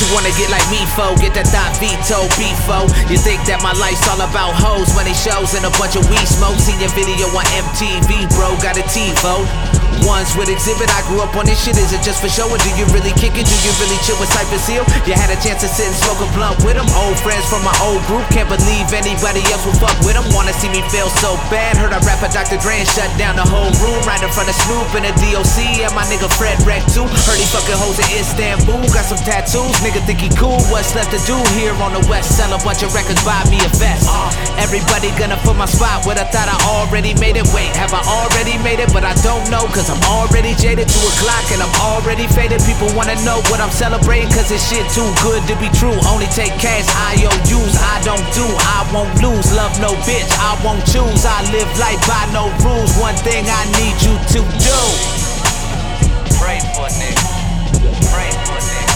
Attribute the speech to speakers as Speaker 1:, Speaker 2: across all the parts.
Speaker 1: wanna get like me, fo? Get that thought veto, beefo. You think that my life's all about hoes, money shows, and a bunch of weed smoke? Seen your video on MTV, bro, got a TiVo. Ones with exhibit, I grew up on this shit. Is it just for show, or do you really kick it? Do you really chill with Cypress Hill? You had a chance to sit and smoke a blunt with them. Old friends from my old group, can't believe anybody else will fuck with them. Wanna see me fail so bad? Heard I rap a Dr. Dre and shut down the whole room right in front of Snoop and the DOC and my nigga Fred Wreck too. Heard he fucking hoes in Istanbul, got some tattoos. Nigga think he cool, what's left to do here on the West? Sell a bunch of records, buy me a vest. Everybody gonna put my spot where I thought I already made it. Wait, have I already made it? But I don't know, cause I'm already jaded. 2 o'clock and I'm already faded. People wanna know what I'm celebrating, cause this shit too good to be true. Only take cash, IOUs, I don't do, I won't lose. Love no bitch, I won't choose. I live life by no rules. One thing I need you to do: pray for a nigga, pray for a nigga.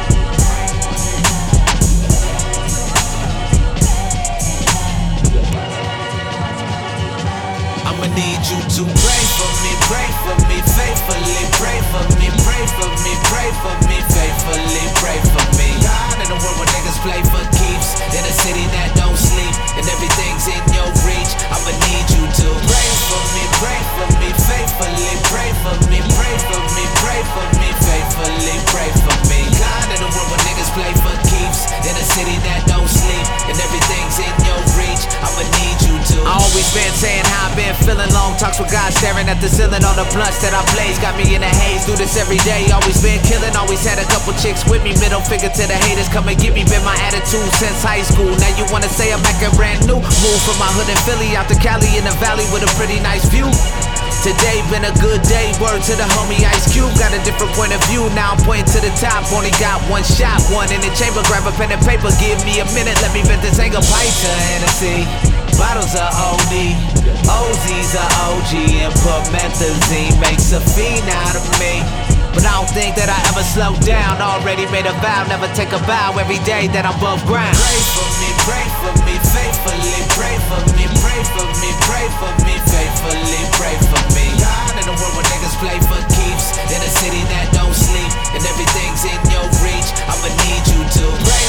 Speaker 1: I'ma need you to pray for me faithfully. Pray for me, pray for me, pray for me faithfully. Pray for me. God, in a world where niggas play for keeps, in a city that don't sleep, and everything's in your reach. I'ma need you to pray for me faithfully. Pray for me, pray for me, pray for me faithfully. Pray for me. God, in a world where niggas play for keeps, in a city that don't sleep, and everything's in your reach. I'ma need you to. I always been saying how I've been feeling. Long talks with God, staring at the ceiling. All the blunts that I blaze got me in a haze. Do this every day, always been killing. Always had a couple chicks with me. Middle finger to the haters, come and get me. Been my attitude since high school. Now you wanna say I'm acting brand new? Moved from my hood in Philly out to Cali in the valley with a pretty nice view. Today been a good day, word to the homie Ice Cube. Got a different point of view, now I'm pointing to the top. Only got one shot, one in the chamber. Grab a pen and paper, give me a minute. Let me vent this anger. Pipe to Hennessy, bottles of OD, OZ's a OG, and put methazine. Makes a fiend out of me, but I don't think that I ever slow down. Already made a vow, never take a bow. Every day that I'm above ground. Pray for me faithfully. Pray for me, pray for me, pray for me faithfully. Pray for me. God, in a world where niggas play for keeps, in a city that don't sleep, and everything's in your reach. I'ma need you to pray